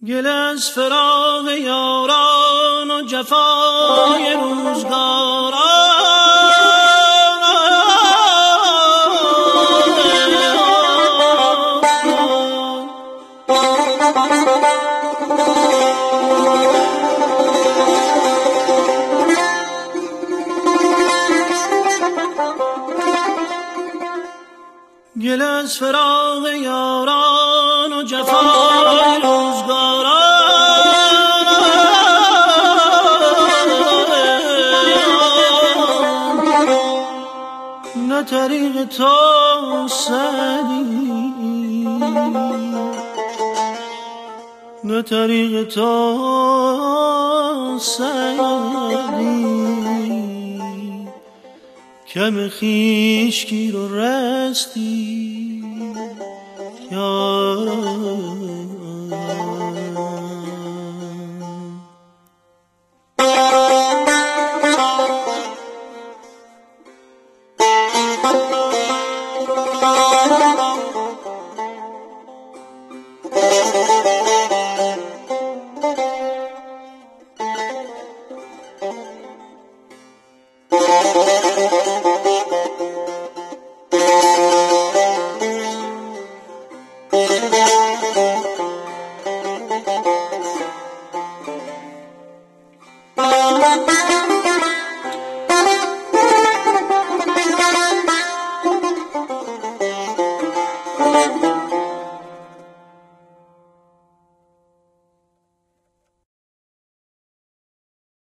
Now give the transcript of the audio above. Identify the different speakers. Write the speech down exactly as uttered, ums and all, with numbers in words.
Speaker 1: گل از فراق یاران و جفای روزگاران، گل از فراق یاران و جفای روزگاران، نه طریق تو سری، نه طریق تو سری، کم خویش گیر و رستی